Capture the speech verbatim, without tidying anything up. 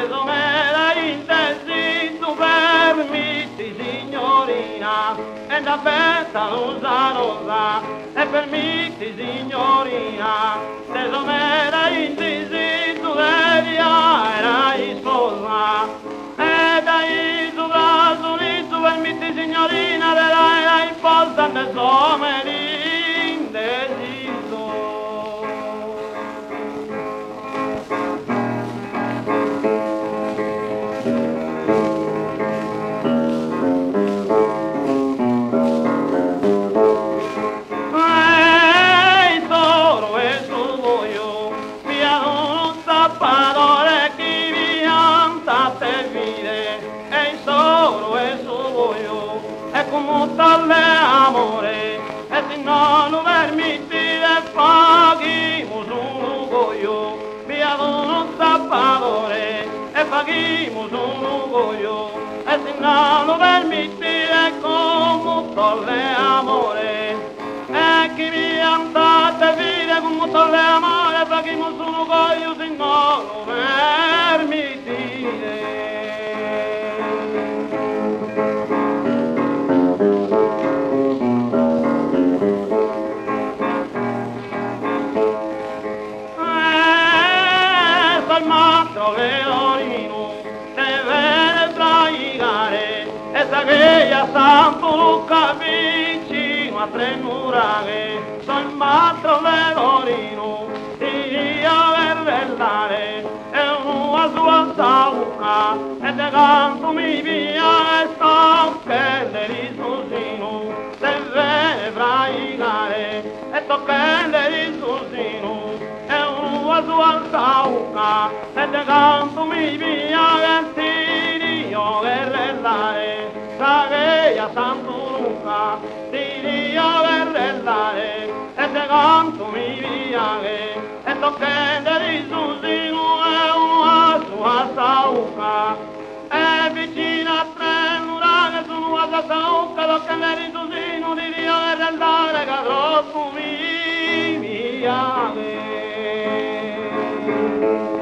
tesomera intesi, tu permetti signorina, e da festa rosa rosa, e permetti signorina, tesomera intesi, tu devi era sposa, e dai su brazo lì, tu permetti signorina, della era sposa, tesomera indeciso. Como tal amore, e se non lo permettete paghiamo un goio, via un tappadore, e paghiamo un goio, e se non lo permettete come tal amore, e chi vi andate via come tal amore, paghiamo un goio, se non lo permettete. Il matto velorino deve traigare e sa che a Santo Luca vicino a Trenuraghe il matto velorino di avverellare e una sua sauca e de canto mi via e stocchelle di susino deve traigare e toccelle di susino a sua sauca e de canto mi via e tirio guerrellare sa che a Santo Luca tirio guerrellare e de canto mi via e toccende di susino e una sua sauca e vicina a Trenura che sono a sauca toccende di susino tirio guerrellare che troppo mi via. Thank you.